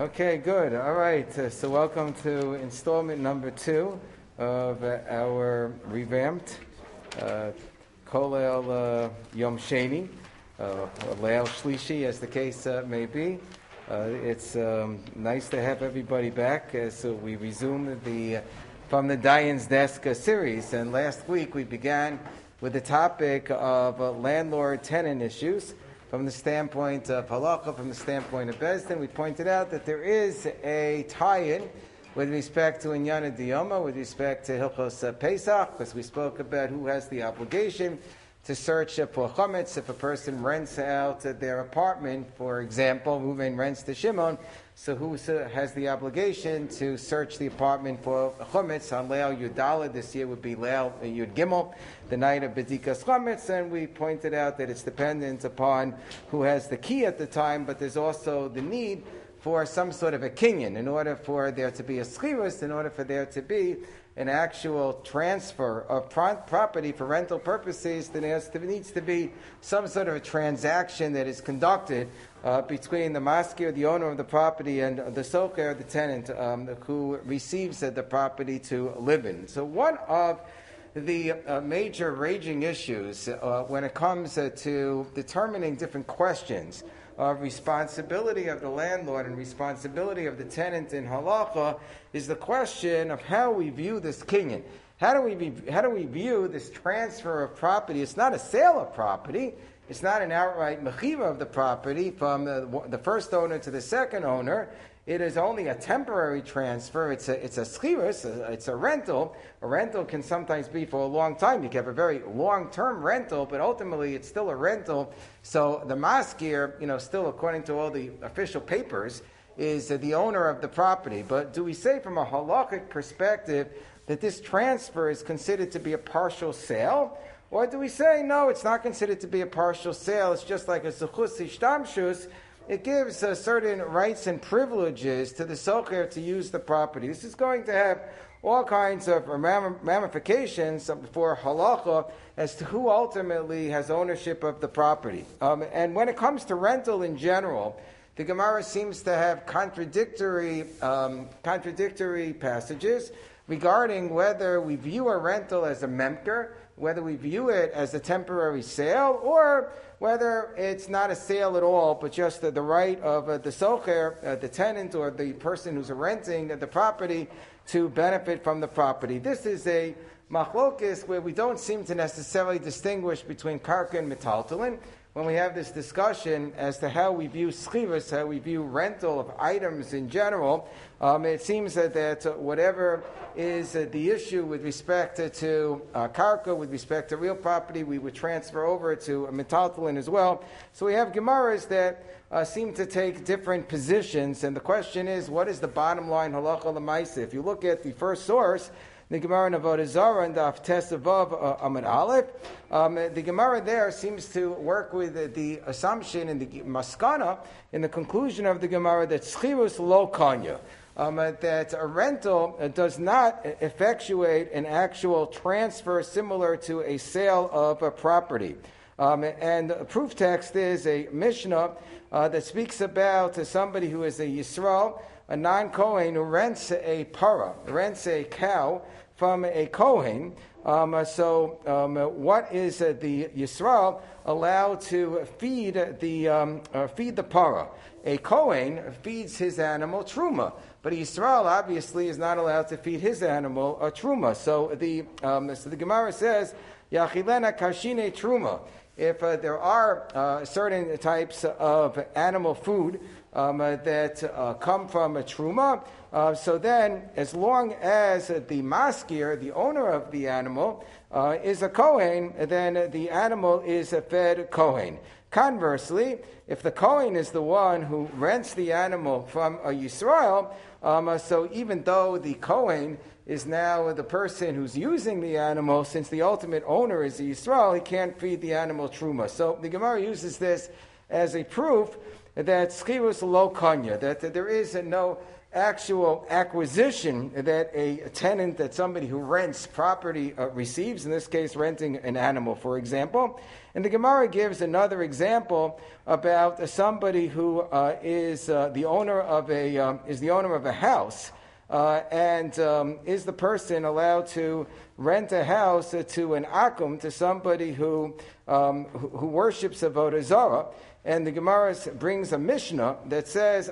Okay, good. All right. So welcome to installment number 2 of our revamped Kolel Yom Sheni, Leil Shlishi, as the case may be. It's nice to have everybody back as we resume the From the Dayan's Desk series. And last week we began with the topic of landlord-tenant issues. From the standpoint of halacha, from the standpoint of Beis Din, we pointed out that there is a tie-in with respect to Inyana Diyoma, with respect to Hilchos Pesach, because we spoke about who has the obligation to search for chametz. If a person rents out their apartment, for example, Reuven rents to Shimon, so who has the obligation to search the apartment for chametz? On Leil Yudala, this year would be Leil Yud Gimel, the night of B'dikas chametz, and we pointed out that it's dependent upon who has the key at the time, but there's also the need for some sort of a kinyan, in order for there to be a schirus, in order for there to be an actual transfer of property for rental purposes, then there needs to be some sort of a transaction that is conducted between the maskir, the owner of the property, and the socher, the tenant, who receives the property to live in. So one of the major raging issues when it comes to determining different questions of responsibility of the landlord and responsibility of the tenant in halacha is the question of how we view this kinyan. How do we view this transfer of property? It's not a sale of property. It's not an outright mechiva of the property from the first owner to the second owner. It is only a temporary transfer. It's a schirus, it's a rental. A rental can sometimes be for a long time. You can have a very long-term rental, but ultimately it's still a rental. So the maskir, still according to all the official papers, is the owner of the property. But do we say from a halakhic perspective that this transfer is considered to be a partial sale? Or do we say, no, it's not considered to be a partial sale, it's just like a zechus ishtamshus. It gives certain rights and privileges to the socher to use the property. This is going to have all kinds of ramifications for halacha as to who ultimately has ownership of the property. And when it comes to rental in general, the Gemara seems to have contradictory passages regarding whether we view a rental as a memker, whether we view it as a temporary sale, or whether it's not a sale at all, but just the right of the socher, the tenant, or the person who's renting the property to benefit from the property. This is a machlokis where we don't seem to necessarily distinguish between karka and metaltalin when we have this discussion as to how we view schirus, how we view rental of items in general. It seems that whatever is the issue with respect to karka, with respect to real property, we would transfer over to metaltalin as well. So we have Gemaras that seem to take different positions, and the question is, what is the bottom line halacha l'maaseh? If you look at the first source, the Gemara in Avodah Zarah and Daf Tes Vav Amud Aleph, the Gemara there seems to work with the assumption in the maskana, in the conclusion of the Gemara, that schirus lo kanya, that a rental does not effectuate an actual transfer similar to a sale of a property. And the proof text is a Mishnah that speaks about somebody who is a Yisrael, a non-Kohen, who rents a para, rents a cow from a Kohen. What is the Yisrael allowed to feed the para? A Kohen feeds his animal truma, but a Yisrael obviously is not allowed to feed his animal a truma. So the Gemara says, Yachilena kashine truma. If there are certain types of animal food that come from a truma, so then as long as the maskir, the owner of the animal, is a Kohen, then the animal is fed Kohen. Conversely, if the Kohen is the one who rents the animal from a Yisrael, so even though the Kohen is now the person who's using the animal, since the ultimate owner is the Yisrael, he can't feed the animal truma. So the Gemara uses this as a proof that schirus lo kanya, that there is no actual acquisition that a tenant, that somebody who rents property receives, in this case renting an animal, for example. And the Gemara gives another example about somebody who is the owner of a house, and is the person allowed to rent a house to an akum, to somebody who worships avodah zarah. And the Gemara brings a Mishnah that says,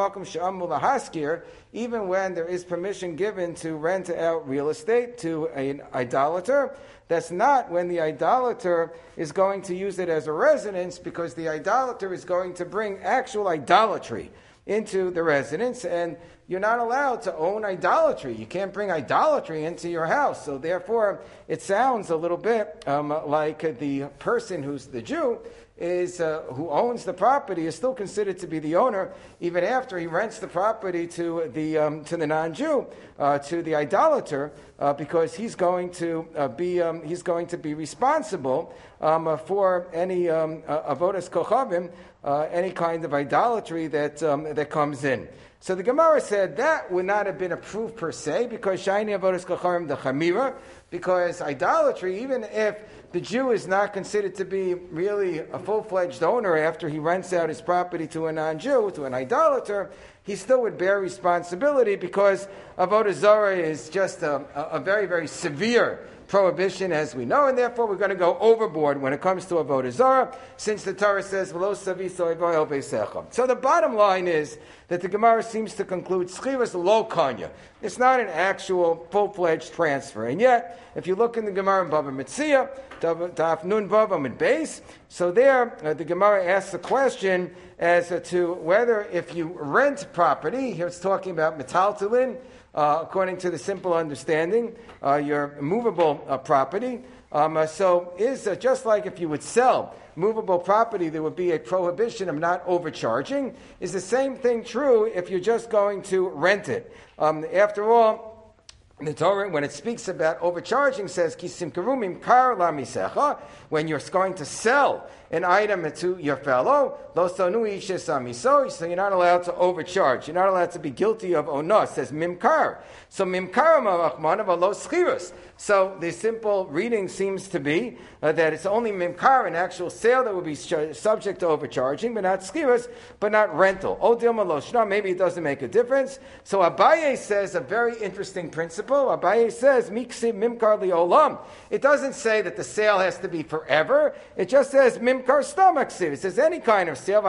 even when there is permission given to rent out real estate to an idolater, that's not when the idolater is going to use it as a residence, because the idolater is going to bring actual idolatry into the residence, and you're not allowed to own idolatry. You can't bring idolatry into your house. So therefore, it sounds a little bit like the person who's the Jew who owns the property is still considered to be the owner, even after he rents the property to the non-Jew, to the idolater, because he's going to be responsible for any avodas kochavim, any kind of idolatry that comes in. So the Gemara said that would not have been a proof per se, because shayni avodas kochavim the chamira, because idolatry, even if the Jew is not considered to be really a full-fledged owner after he rents out his property to a non-Jew, to an idolater, he still would bear responsibility, because avodah zarah is just a very, very severe prohibition, as we know, and therefore we're going to go overboard when it comes to avodah zarah, since the Torah says, "V'lo savi so'evo el beisecha." So the bottom line is that the Gemara seems to conclude schirus lo kanya. It's not an actual full-fledged transfer, and yet, if you look in the Gemara in Bava Metzia, Daf Nun Vav Amud Beis, so there the Gemara asks a question as to whether if you rent property, here it's talking about metaltalin, according to the simple understanding, your movable property. So is just like if you would sell movable property, there would be a prohibition of not overcharging. Is the same thing true if you're just going to rent it? After all, the Torah, when it speaks about overcharging, says when you're going to sell an item to your fellow, so you're not allowed to overcharge. You're not allowed to be guilty of onos. It says mimkar. So mimkar. So the simple reading seems to be that it's only mimkar, an actual sale, that would be subject to overcharging, but not schirus, but not rental. Maybe it doesn't make a difference. So Abaye says a very interesting principle. Abaye says miksib mimkar liolam. It doesn't say that the sale has to be forever. It just says mimkar stamaksiv. It says any kind of sale.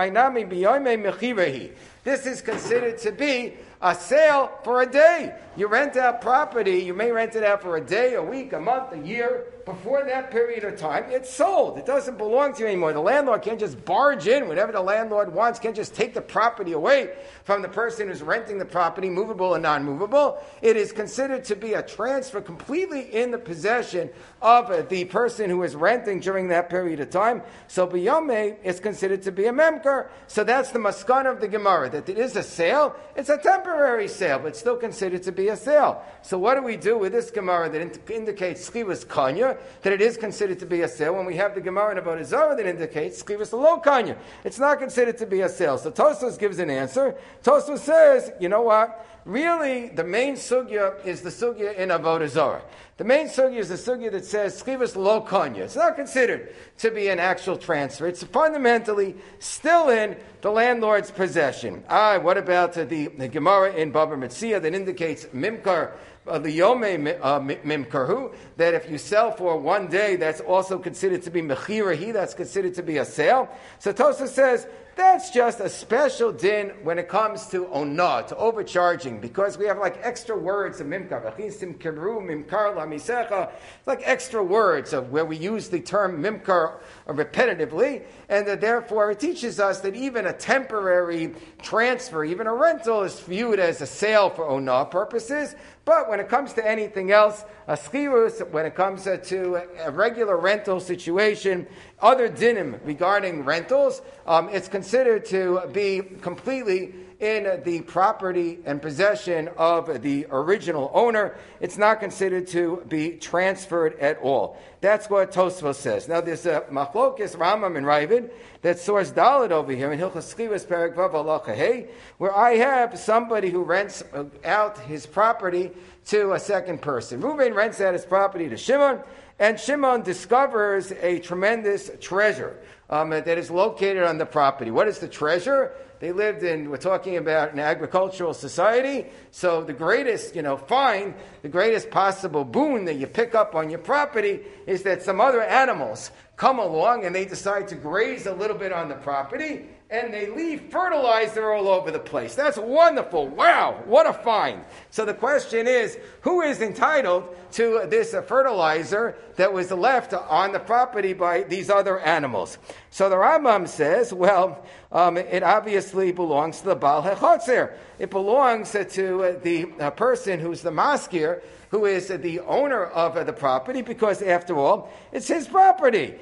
This is considered to be a sale for a day. You rent out property, you may rent it out for a day, a week, a month, a year. Before that period of time, it's sold. It doesn't belong to you anymore. The landlord can't just barge in whenever the landlord wants, can't just take the property away from the person who's renting the property, movable and non-movable. It is considered to be a transfer completely in the possession of the person who is renting during that period of time. So b'yomei is considered to be a memker. So that's the maskan of the Gemara, that it is a sale. It's a temporary sale, but still considered to be a sale. So what do we do with this Gemara that indicates schivas kanya, that it is considered to be a sale, when we have the Gemara in avodah zarah that indicates schivas lo kanya? It's not considered to be a sale. So Tosfos gives an answer. Tosfos says, you know what? Really, the main sugya is the sugya in avodah zarah. The main sugya is the sugya that says schivas lo kanya. It's not considered to be an actual transfer. It's fundamentally still in the landlord's possession. What about the Gemara in Bava Metzia that indicates mimkar liyome mimkarhu, that if you sell for one day, that's also considered to be mechirahi, that's considered to be a sale. So Tosfos says that's just a special din when it comes to onah, to overcharging, because we have like extra words of mimkar. It's like extra words of where we use the term mimkar repetitively, and that therefore it teaches us that even a temporary transfer, even a rental, is viewed as a sale for onah purposes. But when it comes to anything else, a schirus, when it comes to a regular rental situation, other dinim regarding rentals, it's considered to be completely in the property and possession of the original owner. It's not considered to be transferred at all. That's what Tosfos says. Now there's a machlokes Rambam and Ravid that source Dalet over here in Hilchos Schivas Perek Vav Halacha Hey, where I have somebody who rents out his property to a second person. Reuven rents out his property to Shimon, and Shimon discovers a tremendous treasure that is located on the property. What is the treasure? They lived in, we're talking about an agricultural society, so the greatest, find, the greatest possible boon that you pick up on your property is that some other animals come along and they decide to graze a little bit on the property, and they leave fertilizer all over the place. That's wonderful. Wow, what a find. So the question is, who is entitled to this fertilizer that was left on the property by these other animals? So the Rambam says, well, it obviously belongs to the Baal HaChotzer. It belongs to the person who's the maskir, who is the owner of the property, because after all, it's his property.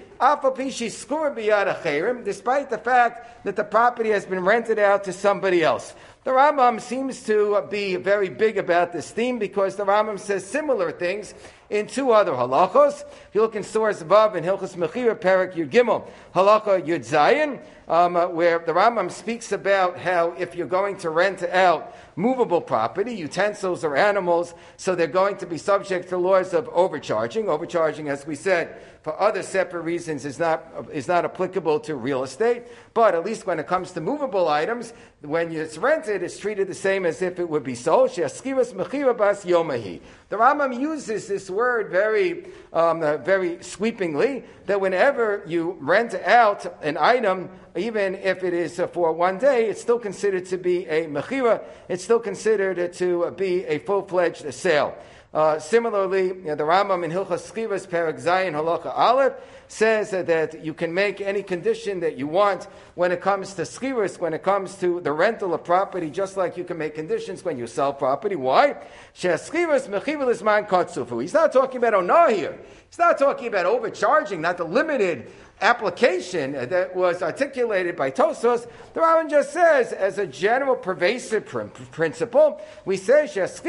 Despite the fact that the property has been rented out to somebody else. The Rambam seems to be very big about this theme because the Rambam says similar things in two other halachos. If you look in source Vav in Hilchos Mechira, Perek Yud Gimel, halacha Yud Zayin, where the Rambam speaks about how if you're going to rent out movable property, utensils or animals, so they're going to be subject to laws of overcharging. Overcharging, as we said, for other separate reasons is not applicable to real estate, but at least when it comes to movable items, when it's rented, it's treated the same as if it would be sold. She'askivas mechira bas yomahi. The Rambam uses this word very sweepingly, that whenever you rent out an item, even if it is for one day, it's still considered to be a mechira. It's still considered to be a full-fledged sale. Similarly, the Rambam in Hilchos Schivas Perek Zayin Halacha Aleph says that you can make any condition that you want when it comes to schivas, when it comes to the rental of property, just like you can make conditions when you sell property. Why? He's not talking about onah here. He's not talking about overcharging, not the limited application that was articulated by Tosfos. The Rambam just says, as a general pervasive principle, we say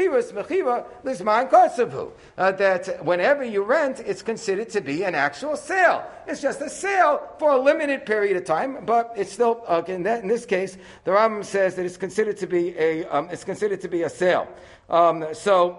that whenever you rent, it's considered to be an actual sale. It's just a sale for a limited period of time, but it's still in this case, the Rambam says that it's considered to be a sale. So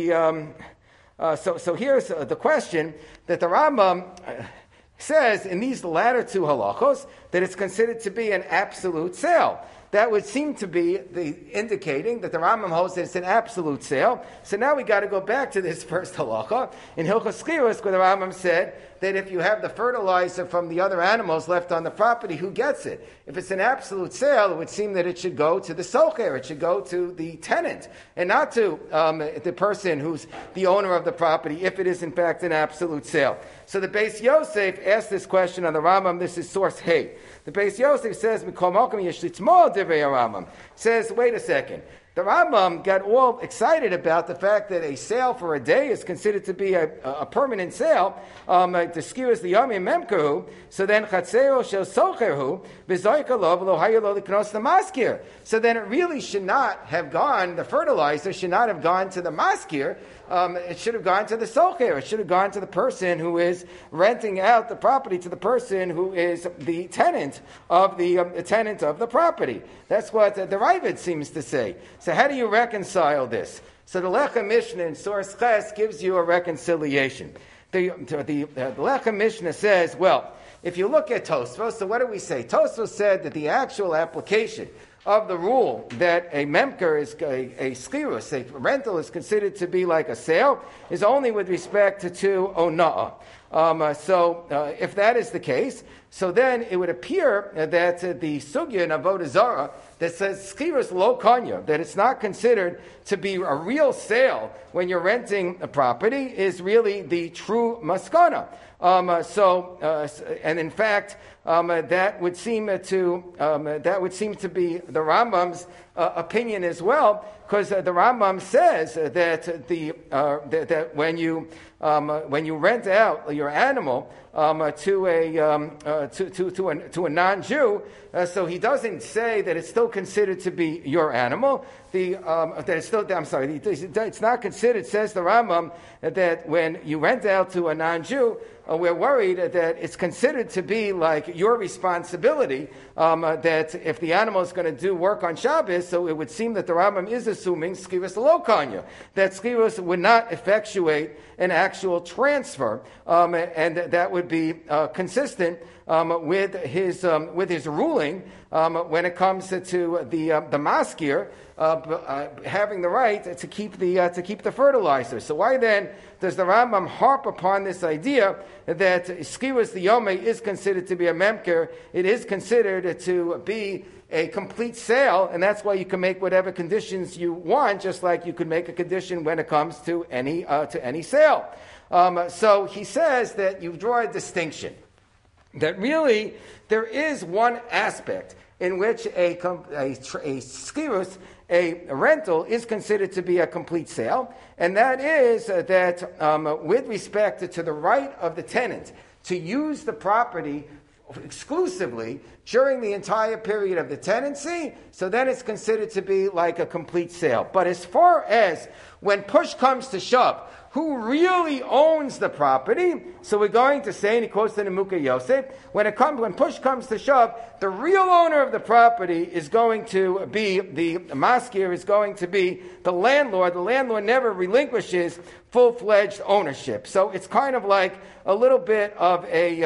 here's the question that the Rambam says in these latter two halachos that it's considered to be an absolute sale. That would seem to be indicating that the Rambam holds that it's an absolute sale. So now we got to go back to this first halacha in Hilchos Schivas, where the Rambam said that if you have the fertilizer from the other animals left on the property, who gets it? If it's an absolute sale, it would seem that it should go to the socher, it should go to the tenant, and not to the person who's the owner of the property, if it is in fact an absolute sale. So the Beis Yosef asked this question on the Rambam. This is source Hey. The Beis Yosef says, says, wait a second. The Rambam got all excited about the fact that a sale for a day is considered to be a permanent sale. The skiras the yamim memkahu. So then chatzeo shel socherhu v'zoykalov lo hayalo liknos the maskir. So then it really should not have gone. The fertilizer should not have gone to the maskir. It should have gone to the socher. It should have gone to the person who is renting out the property to the person who is the tenant of the property. That's what the Ravid seems to say. So how do you reconcile this? So the Lechem Mishnah in Source Ches gives you a reconciliation. The Lechem Mishnah says, well, if you look at Tosfos, so what do we say? Tosfos said that the actual application of the rule that a memker is a skirus, a rental is considered to be like a sale, is only with respect to ona'ah. If that is the case, so then it would appear that the sugya in Avodah Zarah that says skirus lo kanya, that it's not considered to be a real sale when you're renting a property, is really the true maskana. And in fact, that would seem to be the Rambam's opinion as well, because the Rambam says that that when you rent out your animal to a non-Jew, so he doesn't say that it's still considered to be your animal. It's not considered, says the Rambam, that when you rent out to a non-Jew, we're worried that it's considered to be like your responsibility, that if the animal is going to do work on Shabbos, so it would seem that the Rambam is assuming skirus alokanya, that skirus would not effectuate an actual transfer, and that would be consistent with his ruling when it comes to the maskir having the right to keep the fertilizer. So why then does the Rambam harp upon this idea that skirus the yomei is considered to be a memker? It is considered to be a complete sale, and that's why you can make whatever conditions you want, just like you could make a condition when it comes to any sale. So he says that you draw a distinction, that really there is one aspect in which a skirus, a rental, is considered to be a complete sale, and that is that with respect to the right of the tenant to use the property exclusively during the entire period of the tenancy, so then it's considered to be like a complete sale. But as far as when push comes to shove, who really owns the property? So we're going to say, and he quotes the Nemuka Yosef, when push comes to shove, the real owner of the property is going to be the maskir, is going to be the landlord. The landlord never relinquishes full-fledged ownership. So it's kind of like a little bit of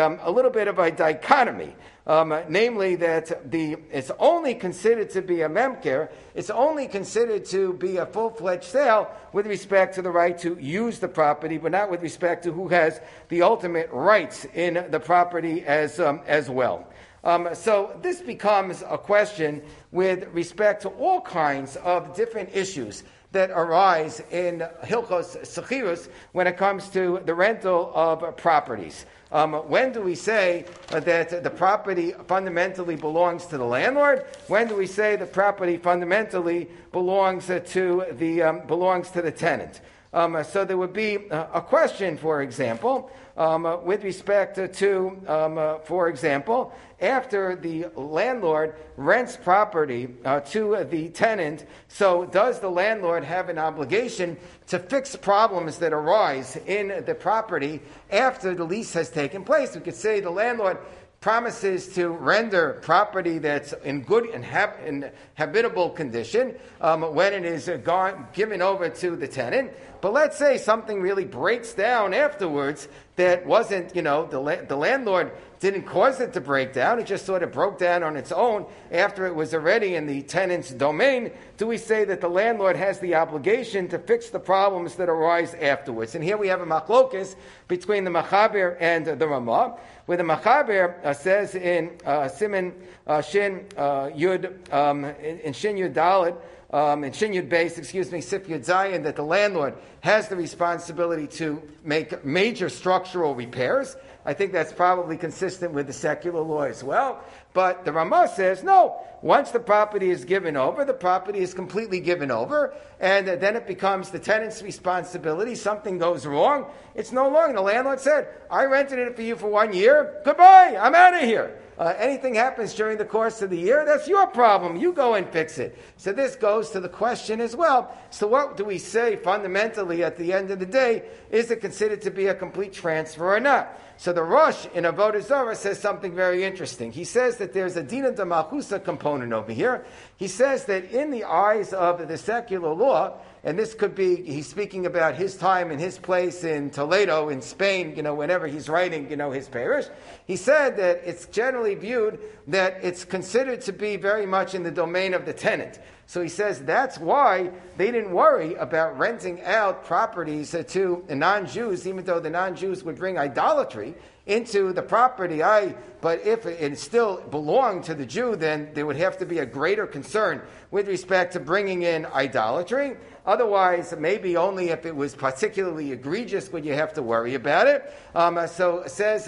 a dichotomy. Namely that it's only considered to be a memker, it's only considered to be a full-fledged sale with respect to the right to use the property, but not with respect to who has the ultimate rights in the property as well. So this becomes a question with respect to all kinds of different issues that arise in Hilchos Sechirus when it comes to the rental of properties. When do we say that the property fundamentally belongs to the landlord? When do we say the property fundamentally belongs to the tenant? So there would be a question, for example, with respect to, for example, after the landlord rents property to the tenant, so does the landlord have an obligation to fix problems that arise in the property after the lease has taken place? We could say the landlord promises to render property that's in good and habitable condition when it is given over to the tenant. But let's say something really breaks down afterwards that wasn't, the landlord didn't cause it to break down. It just sort of broke down on its own after it was already in the tenant's domain. Do we say that the landlord has the obligation to fix the problems that arise afterwards? And here we have a machlokas between the Machaber and the Ramah, where the Machaber says in Siman Shin Yud, in Shin Yud Dalet, in Shin Yud Beis, Sif Yud Zayin, that the landlord has the responsibility to make major structural repairs. I think that's probably consistent with the secular law as well. But the Ramah says, no, once the property is given over, the property is completely given over, and then it becomes the tenant's responsibility. Something goes wrong, it's no longer. The landlord said, I rented it for you for 1 year, goodbye, I'm out of here. Anything happens during the course of the year, that's your problem. You go and fix it. So this goes to the question as well. So what do we say fundamentally at the end of the day? Is it considered to be a complete transfer or not? So the Rosh in Avodah Zarah says something very interesting. He says that there's a Dina de Malchusa component over here. He says that in the eyes of the secular law, and this could be, he's speaking about his time and his place in Toledo, in Spain, whenever he's writing, his parish. He said that it's generally viewed that it's considered to be very much in the domain of the tenant. So he says that's why they didn't worry about renting out properties to non-Jews, even though the non-Jews would bring idolatry into the property. I but if it still belonged to the Jew, then there would have to be a greater concern with respect to bringing in idolatry. Otherwise, maybe only if it was particularly egregious would you have to worry about it. So says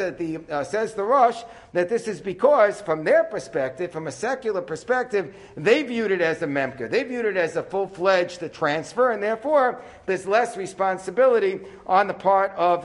the Rosh that this is because, from their perspective, from a secular perspective, they viewed it as a memker. They viewed it as a full-fledged transfer, and therefore there's less responsibility on the part of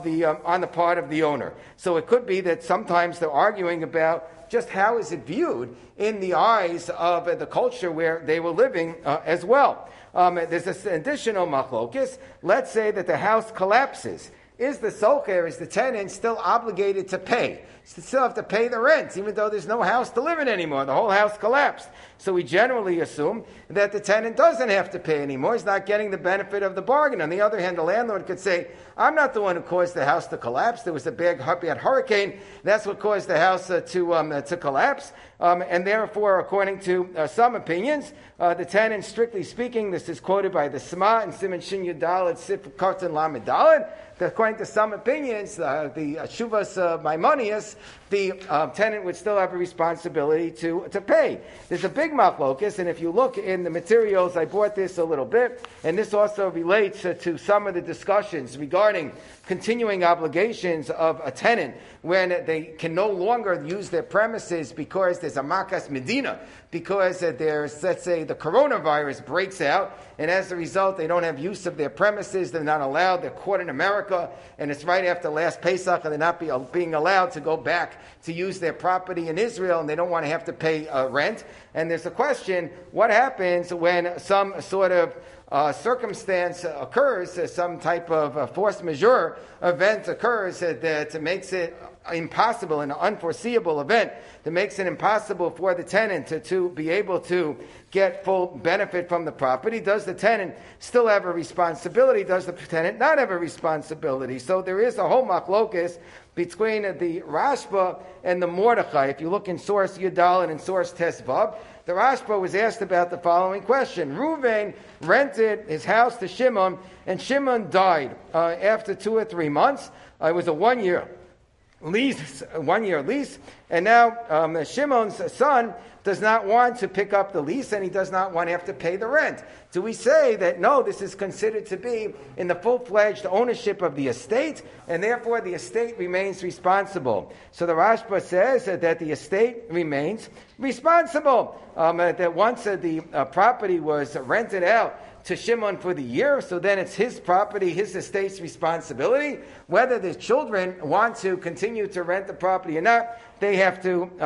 the owner. So it could be that sometimes they're arguing about just how is it viewed in the eyes of the culture where they were living as well. There's this additional machlokes. Let's say that the house collapses. Is the socher, is the tenant still obligated to pay? Still have to pay the rent, even though there's no house to live in anymore. The whole house collapsed. So we generally assume that the tenant doesn't have to pay anymore. He's not getting the benefit of the bargain. On the other hand, the landlord could say, I'm not the one who caused the house to collapse. There was a bad hurricane. That's what caused the house to collapse. And therefore, according to some opinions, the tenant, strictly speaking, this is quoted by the Sma and Siman Shin Yudalad Sif Kartan Lamed Daled, that according to some opinions, the Shuvas Maimonius, the tenant would still have a responsibility to pay. There's a big machlokus, and if you look in the materials, I brought this a little bit, and this also relates to some of the discussions regarding continuing obligations of a tenant when they can no longer use their premises because there's a makas medina, because there's, let's say, the coronavirus breaks out, and as a result, they don't have use of their premises, they're not allowed, they're caught in America, and it's right after last Pesach, and they're not being allowed to go back to use their property in Israel, and they don't want to have to pay rent. And there's a question, what happens when some sort of circumstance occurs, some type of force majeure event occurs that makes it impossible, an unforeseeable event that makes it impossible for the tenant to be able to get full benefit from the property? Does the tenant still have a responsibility? Does the tenant not have a responsibility? So there is a whole machlokus between the Rashba and the Mordechai. If you look in source Yudal and in source Tesvav, the Rashba was asked about the following question. Reuven rented his house to Shimon, and Shimon died after 2 or 3 months. It was a 1-year lease, and now Shimon's son does not want to pick up the lease, and he does not want to have to pay the rent. Do we say that, no, this is considered to be in the full-fledged ownership of the estate, and therefore the estate remains responsible? So the Rashba says that the estate remains responsible, that once the property was rented out to Shimon for the year, so then it's his property, his estate's responsibility. Whether the children want to continue to rent the property or not, they have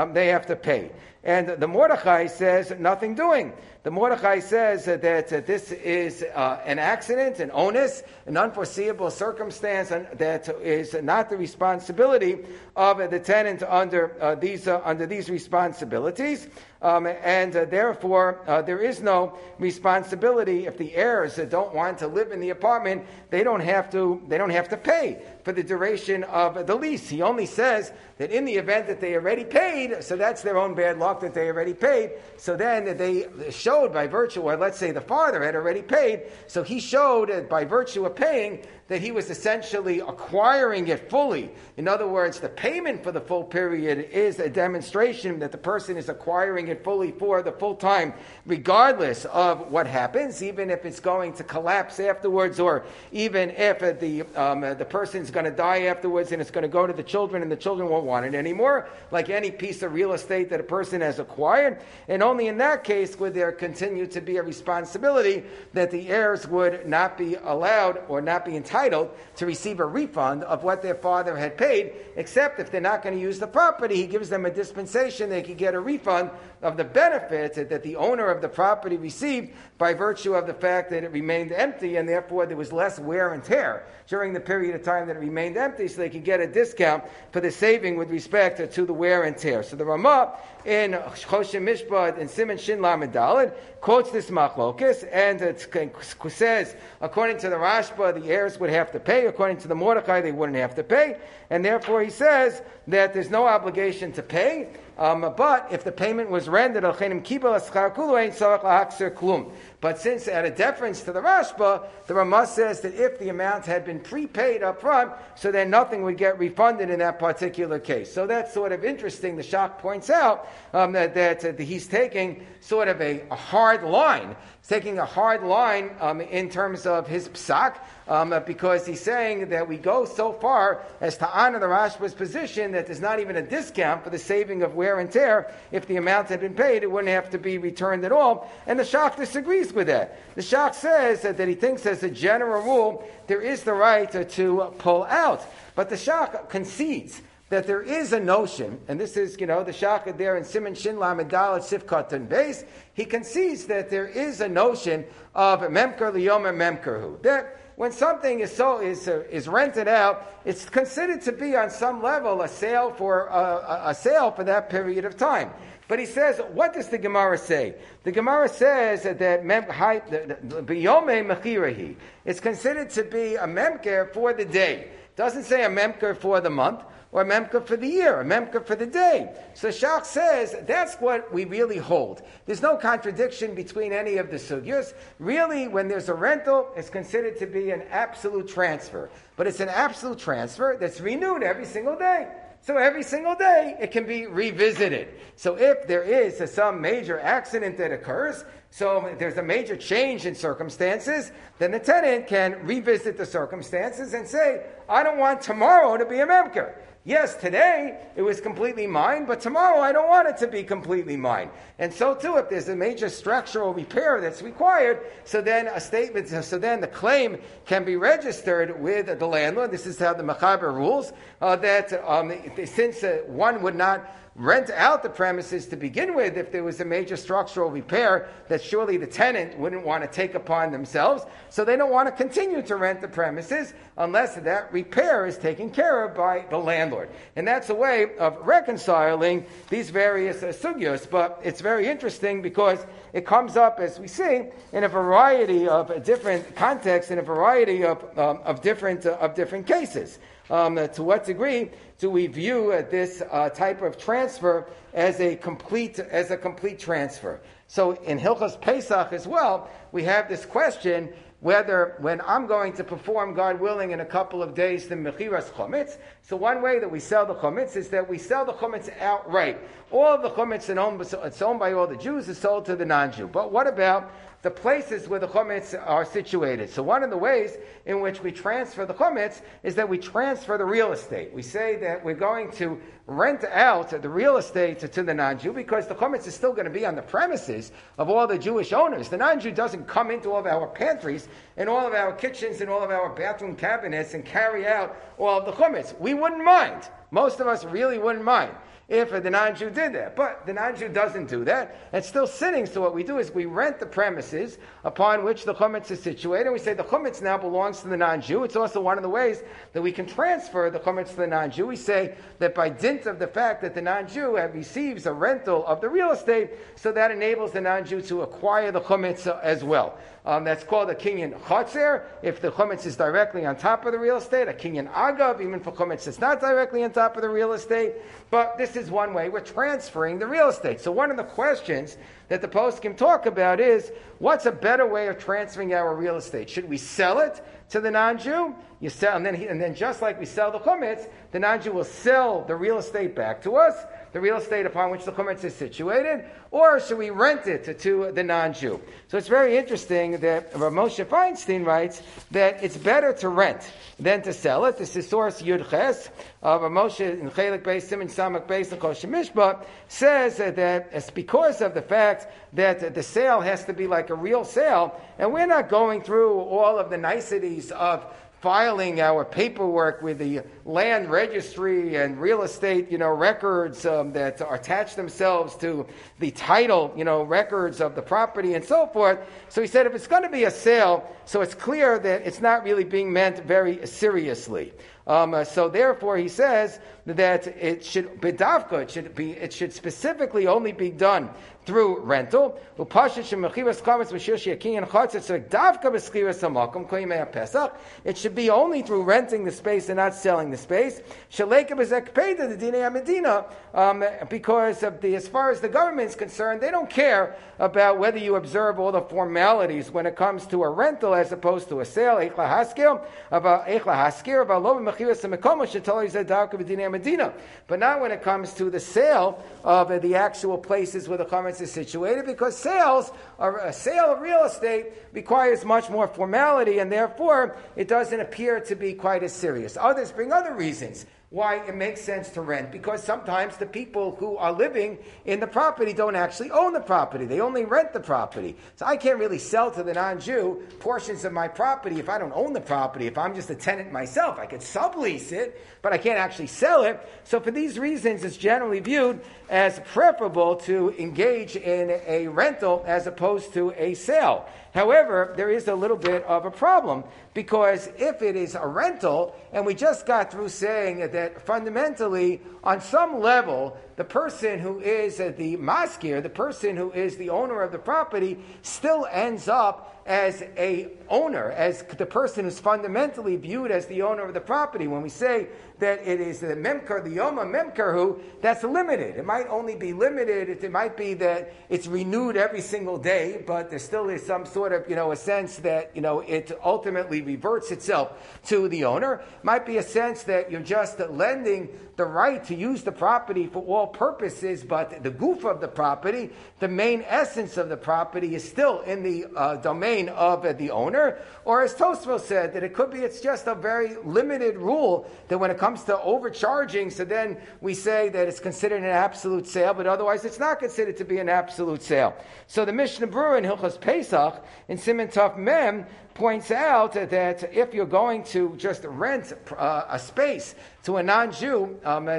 to pay. And the Mordechai says nothing doing. The Mordechai says that this is an accident, an onus, an unforeseeable circumstance, and that is not the responsibility of the tenant under these responsibilities. And therefore, there is no responsibility if the heirs don't want to live in the apartment. They don't have to pay for the duration of the lease. He only says that in the event that they already paid, so that's their own bad luck that they already paid. So then they showed by virtue, or let's say the father had already paid, so he showed by virtue of paying that he was essentially acquiring it fully. In other words, the payment for the full period is a demonstration that the person is acquiring it fully for the full time, regardless of what happens, even if it's going to collapse afterwards, or even if the person's going to die afterwards and it's going to go to the children and the children won't want it anymore, like any piece of real estate that a person has acquired. And only in that case would there continue to be a responsibility that the heirs would not be allowed or not be entitled to receive a refund of what their father had paid, except if they're not going to use the property, he gives them a dispensation, they could get a refund of the benefit that the owner of the property received by virtue of the fact that it remained empty, and therefore there was less wear and tear during the period of time that it remained empty, so they could get a discount for the saving with respect to the wear and tear. So the Ramah in Choshen Mishpat and Siman Shin Lamed Daled quotes this machlokus, and it says, according to the Rashba, the heirs would have to pay. According to the Mordechai, they wouldn't have to pay. And therefore he says that there's no obligation to pay, But if the payment was rendered, but since out of deference to the Rashba, the Ramah says that if the amount had been prepaid up front, so then nothing would get refunded in that particular case. So that's sort of interesting. The Shach points out that he's taking sort of a hard line. He's taking a hard line in terms of his psak, because he's saying that we go so far as to honor the Rashba's position that there's not even a discount for the saving of wear and tear. If the amount had been paid, it wouldn't have to be returned at all. And the Shach disagrees with that. The Shach says that he thinks as a general rule, there is the right to pull out. But the Shach concedes that there is a notion, and this is, the Shach there in Siman Shin Lamed Dalet Sifkat and Beis, he concedes that there is a notion of memker liyomer memkerhu, that when something is rented out, it's considered to be on some level a sale for that period of time. But he says, what does the Gemara say? The Gemara says that b'yomei mechirahi, it's considered to be a memker for the day. It doesn't say a memker for the month, or a memker for the year, a memker for the day. So Shach says that's what we really hold. There's no contradiction between any of the sugyas. Really, when there's a rental, it's considered to be an absolute transfer. But it's an absolute transfer that's renewed every single day. So every single day, it can be revisited. So if there is some major accident that occurs, so there's a major change in circumstances, then the tenant can revisit the circumstances and say, I don't want tomorrow to be a memker. Yes, today it was completely mine, but tomorrow I don't want it to be completely mine. And so too, if there's a major structural repair that's required, so then the claim can be registered with the landlord. This is how the Mechaber rules, since one would not rent out the premises to begin with if there was a major structural repair that surely the tenant wouldn't want to take upon themselves. So they don't want to continue to rent the premises unless that repair is taken care of by the landlord. And that's a way of reconciling these various sugyos. But it's very interesting because it comes up, as we see, in a variety of different contexts, in a variety of different cases. To what degree do we view this type of transfer as a complete transfer? So in Hilchos Pesach as well, we have this question whether when I'm going to perform, God willing, in a couple of days, the Mechiras Chometz. So one way that we sell the Chometz is that we sell the Chometz outright. All of the Chometz it's owned by all the Jews is sold to the non-Jew. But what about the places where the chometz are situated? So one of the ways in which we transfer the chometz is that we transfer the real estate. We say that we're going to rent out the real estate to the non-Jew because the chometz is still going to be on the premises of all the Jewish owners. The non-Jew doesn't come into all of our pantries and all of our kitchens and all of our bathroom cabinets and carry out all of the chometz. We wouldn't mind. Most of us really wouldn't mind if the non-Jew did that. But the non-Jew doesn't do that. It's still sitting, so what we do is we rent the premises upon which the chumetz is situated, and we say the chumetz now belongs to the non-Jew. It's also one of the ways that we can transfer the chumetz to the non-Jew. We say that by dint of the fact that the non-Jew receives a rental of the real estate, so that enables the non-Jew to acquire the chumetz as well. That's called a kinyan chotzer, if the chumetz is directly on top of the real estate, a kinyan agav, even for chumetz that's not directly on top of the real estate. But this is one way we're transferring the real estate. So one of the questions that the poskim talk about is, what's a better way of transferring our real estate? Should we sell it to the non-Jew? You sell, and then just like we sell the chumetz, the non-Jew will sell the real estate back to us, the real estate upon which the chumetz is situated, or should we rent it to the non-Jew? So it's very interesting that Rav Moshe Feinstein writes that it's better to rent than to sell it. This is source Yud Ches. Rav Moshe in Chelik Beis Siman Samak Beis and Kosher Mishpah says that it's because of the fact that the sale has to be like a real sale, and we're not going through all of the niceties of filing our paperwork with the land registry and real estate, records that attach themselves to the title, records of the property and so forth. So he said if it's going to be a sale, so it's clear that it's not really being meant very seriously. So therefore he says that it should specifically only be done through rental. It should be only through renting the space and not selling the space. Because as far as the government is concerned, they don't care about whether you observe all the formalities when it comes to a rental as opposed to a sale. But not when it comes to the sale of the actual places where the chametz is situated, because a sale of real estate requires much more formality, and therefore it doesn't appear to be quite as serious. Others bring other reasons why it makes sense to rent, because sometimes the people who are living in the property don't actually own the property. They only rent the property. So I can't really sell to the non-Jew portions of my property if I don't own the property. If I'm just a tenant myself, I could sublease it, but I can't actually sell it. So for these reasons, it's generally viewed as preferable to engage in a rental as opposed to a sale. However, there is a little bit of a problem, because if it is a rental, and we just got through saying that fundamentally, on some level, the person who is the maskir, the person who is the owner of the property, still ends up as a owner, as the person who's fundamentally viewed as the owner of the property. When we say that it is the memker, the yoma memkerhu, that's limited. It might only be limited. It might be that it's renewed every single day, but there still is some sort of, a sense that, it ultimately reverts itself to the owner. It might be a sense that you're just lending the right to use the property for all purposes, but the goof of the property, the main essence of the property, is still in the domain of the owner. Or as Tosfos said, that it's just a very limited rule that when it comes to overcharging, so then we say that it's considered an absolute sale, but otherwise it's not considered to be an absolute sale. So the Mishnah Berurah in Hilchos Pesach in Siman Tov Mem points out that if you're going to just rent a space to a non-Jew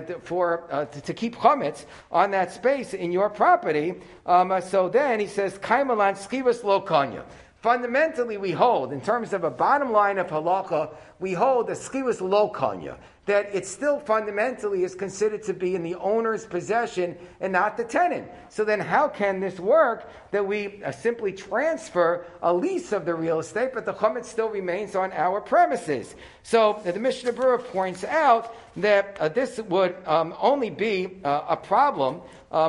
to keep chametz on that space in your property, so then he says, Kaimalan skivas lo kanya. Fundamentally, we hold, in terms of a bottom line of halacha, we hold the skivas lo kanya, that it still fundamentally is considered to be in the owner's possession and not the tenant. So then how can this work that we simply transfer a lease of the real estate, but the chametz still remains on our premises? So the Mishnah Berurah points out that this would only be a problem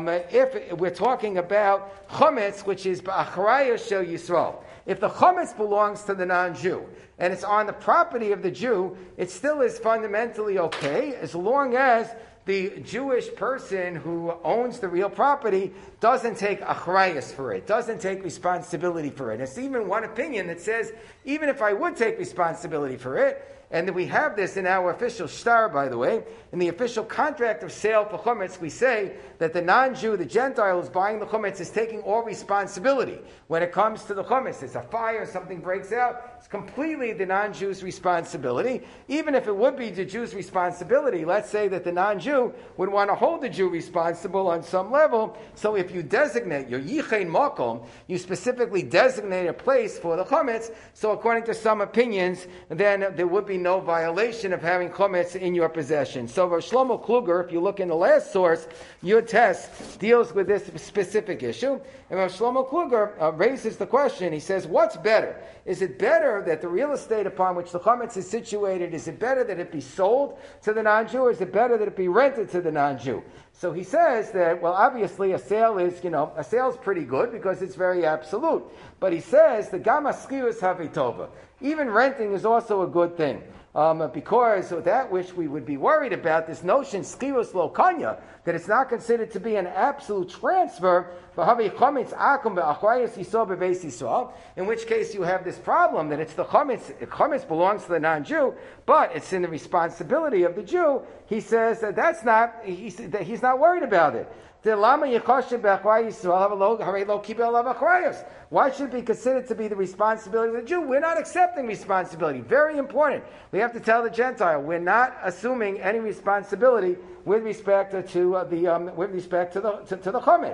if we're talking about chametz, which is ba'acharaya shel Yisrael. If the chametz belongs to the non-Jew and it's on the property of the Jew, it still is fundamentally okay as long as the Jewish person who owns the real property doesn't take achrayus for it, doesn't take responsibility for it. It's even one opinion that says, even if I would take responsibility for it, and we have this in our official shtar, by the way, in the official contract of sale for chametz, we say that the non-Jew, the Gentile who's buying the chametz, is taking all responsibility. When it comes to the chametz, there's a fire, something breaks out, it's completely the non-Jew's responsibility. Even if it would be the Jew's responsibility, let's say that the non-Jew would want to hold the Jew responsible on some level, so if you designate your yichein makom, you specifically designate a place for the chametz, so according to some opinions, then there would be no violation of having chametz in your possession. So Rav Shlomo Kluger, if you look in the last source, your test deals with this specific issue. And Rav Shlomo Kluger raises the question, he says, what's better? Is it better that the real estate upon which the chametz is situated, is it better that it be sold to the non-Jew, or is it better that it be rented to the non-Jew? So he says that, well, obviously a sale is pretty good because it's very absolute. But he says the gama skirus havitova. Even renting is also a good thing. Because that which we would be worried about, this notion, skirus lo kanya, that it's not considered to be an absolute transfer, in which case you have this problem that it's the chametz belongs to the non-Jew, but it's in the responsibility of the Jew. He says that he's not worried about it. Why should it be considered to be the responsibility of the Jew? We're not accepting responsibility. Very important. We have to tell the Gentile we're not assuming any responsibility with respect to the chametz.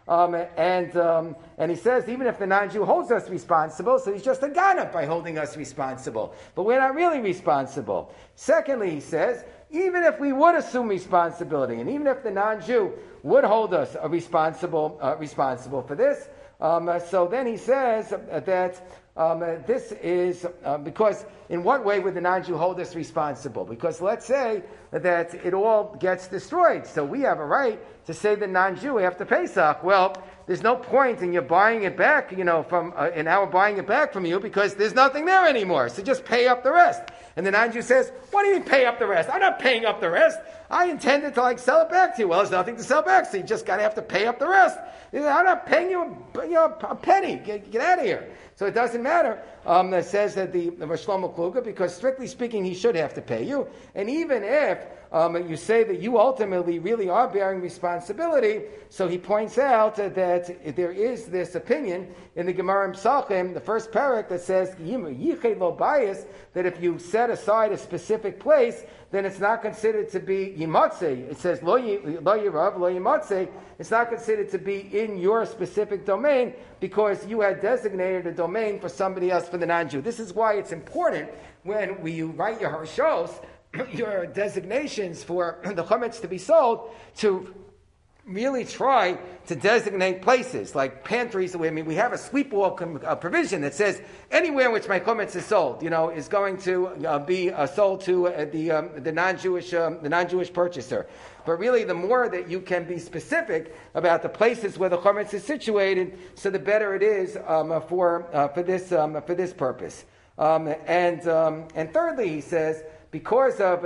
And he says, even if the non-Jew holds us responsible, so he's just a ganef by holding us responsible. But we're not really responsible. Secondly, he says, even if we would assume responsibility, and even if the non-Jew would hold us responsible for this, so then he says that this is because in what way would the non-Jew hold us responsible? Because let's say that it all gets destroyed, so we have a right to say the non-Jew after Pesach. Well, there's no point in you buying it back, from in our buying it back from you because there's nothing there anymore. So just pay up the rest. And the non-Jew says, "What do you mean pay up the rest? I'm not paying up the rest. I intended to sell it back to you." Well, there's nothing to sell back, so you just got to have to pay up the rest. He says, "I'm not paying you a penny. Get out of here." So it doesn't matter. It says that the Shlomo Kluger, because strictly speaking, he should have to pay you. And even if you say that you ultimately really are bearing responsibility, so he points out that there is this opinion in the Gemara in Psachim, the first parak, that says Yichei lo bayis, that if you set aside a specific place, then it's not considered to be yimatzeh. It says lo yirav, lo yimatzeh. It's not considered to be in your specific domain because you had designated a domain for somebody else, for the non-Jew. This is why it's important when you write your harshos, your designations for the chametz to be sold, to really try to designate places like pantries. We have a sweep wall provision that says anywhere in which my chametz is sold, is going to be sold to the non-Jewish purchaser. But really, the more that you can be specific about the places where the chametz is situated, so the better it is for this purpose. And thirdly, he says, because of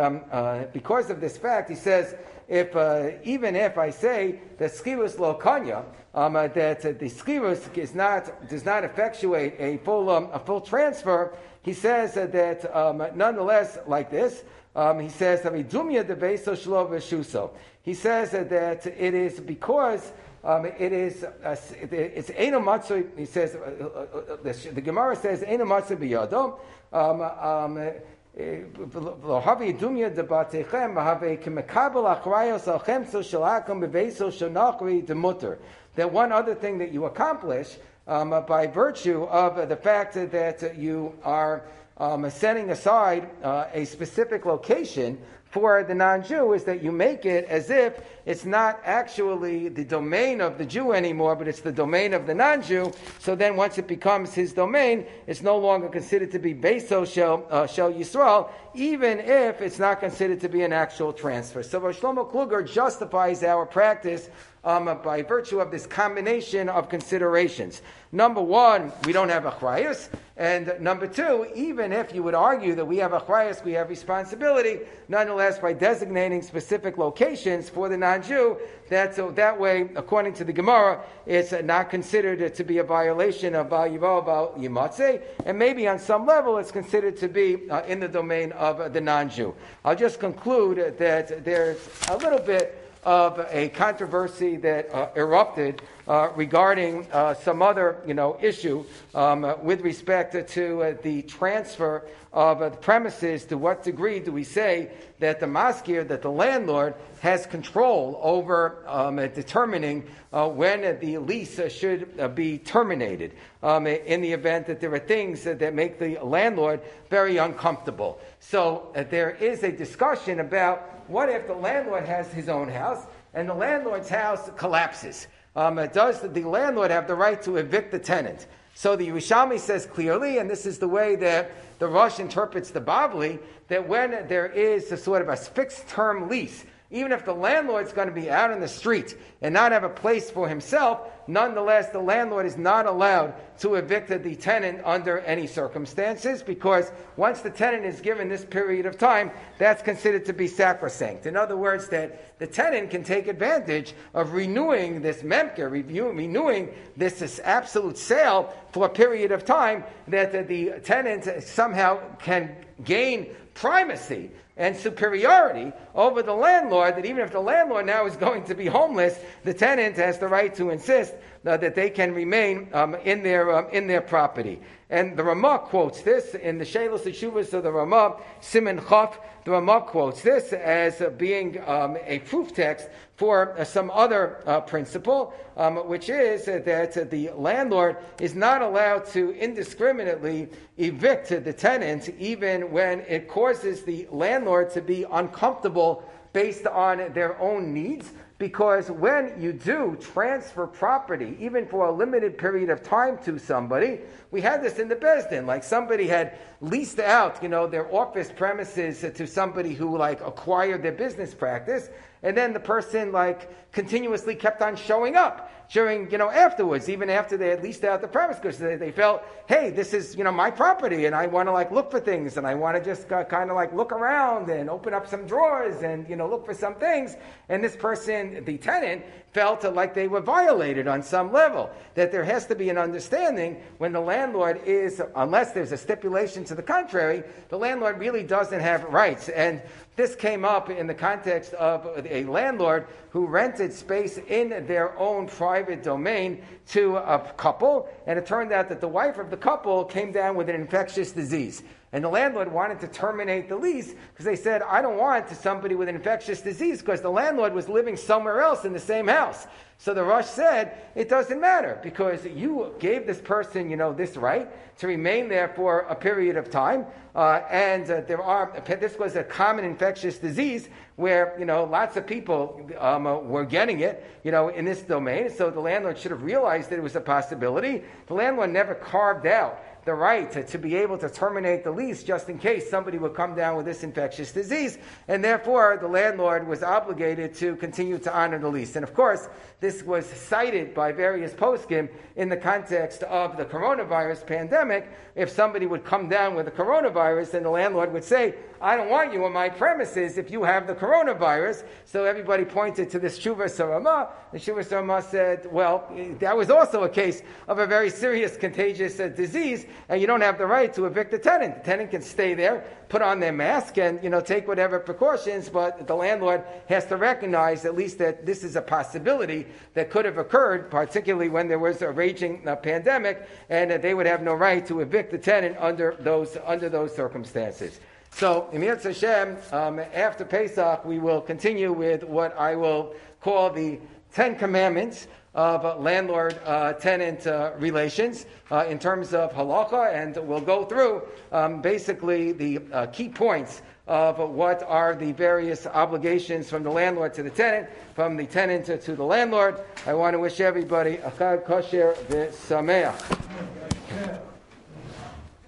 this fact, he says, even if I say that skirus lo kanya, that the skirus does not effectuate a full transfer, he says that nonetheless, like this, he says that he says that it is because it's eno matzah. He says the Gemara says eno matzah biyado. That one other thing that you accomplish by virtue of the fact that you are setting aside a specific location for the non-Jew is that you make it as if it's not actually the domain of the Jew anymore, but it's the domain of the non-Jew. So then once it becomes his domain, it's no longer considered to be Beiso Shel Yisrael, even if it's not considered to be an actual transfer. So Rosh Shlomo Kluger justifies our practice by virtue of this combination of considerations. Number one, we don't have achrayus. And number two, even if you would argue that we have achrayus, we have responsibility, nonetheless, by designating specific locations for the non-Jew, that way, according to the Gemara, it's not considered to be a violation of Val Yivo, Val Yimatzeh, and maybe on some level it's considered to be in the domain of the non-Jew. I'll just conclude that there's a little bit of a controversy that erupted regarding some other issue with respect to the transfer of the premises. To what degree do we say that the maskir, that the landlord, has control over determining when the lease should be terminated in the event that there are things that make the landlord very uncomfortable. So there is a discussion about what if the landlord has his own house and the landlord's house collapses? Does the landlord have the right to evict the tenant? So the Yerushalmi says clearly, and this is the way that the Rosh interprets the Bavli, that when there is a sort of a fixed-term lease, even if the landlord's going to be out in the street and not have a place for himself, nonetheless, the landlord is not allowed to evict the tenant under any circumstances, because once the tenant is given this period of time, that's considered to be sacrosanct. In other words, that the tenant can take advantage of renewing this memker, renewing this absolute sale for a period of time, that the tenant somehow can gain primacy and superiority over the landlord, that even if the landlord now is going to be homeless, the tenant has the right to insist insist that they can remain in their property. And the Ramah quotes this in the Sheilos Teshuvos of the Ramah, Siman Chaf. The Ramah quotes this as being a proof text for some other principle, which is that the landlord is not allowed to indiscriminately evict the tenant, even when it causes the landlord to be uncomfortable based on their own needs. Because when you do transfer property, even for a limited period of time to somebody, we had this in the Beis Din, like somebody had leased out, their office premises to somebody who acquired their business practice, and then the person continuously kept on showing up during, afterwards, even after they had leased out the premise, because they felt, hey, this is, my property, and I want to look for things, and I want to just kind of look around and open up some drawers and, look for some things. And this person, the tenant, felt like they were violated on some level, that there has to be an understanding when the landlord is, unless there's a stipulation to the contrary, the landlord really doesn't have rights. And this came up in the context of a landlord who rented space in their own private domain to a couple, and it turned out that the wife of the couple came down with an infectious disease. And the landlord wanted to terminate the lease because they said, I don't want somebody with an infectious disease, because the landlord was living somewhere else in the same house. So the Rosh said, it doesn't matter, because you gave this person, this right to remain there for a period of time. This was a common infectious disease where, lots of people were getting it, in this domain. So the landlord should have realized that it was a possibility. The landlord never carved out the right to be able to terminate the lease just in case somebody would come down with this infectious disease, and therefore the landlord was obligated to continue to honor the lease. And of course, this was cited by various poskim in the context of the coronavirus pandemic. If somebody would come down with the coronavirus, then the landlord would say, I don't want you on my premises if you have the coronavirus. So everybody pointed to this Shuvas Ramah. The Shuvas Ramah said, well, that was also a case of a very serious contagious disease, and you don't have the right to evict the tenant. The tenant can stay there, put on their mask, and take whatever precautions, but the landlord has to recognize at least that this is a possibility that could have occurred, particularly when there was a raging pandemic, and that they would have no right to evict the tenant under those circumstances. So, Emir Hashem, after Pesach, we will continue with what I will call the 10 Commandments of landlord-tenant relations in terms of halacha, and we'll go through basically the key points of what are the various obligations from the landlord to the tenant, from the tenant to the landlord. I want to wish everybody a Chag Kosher v'Sameach.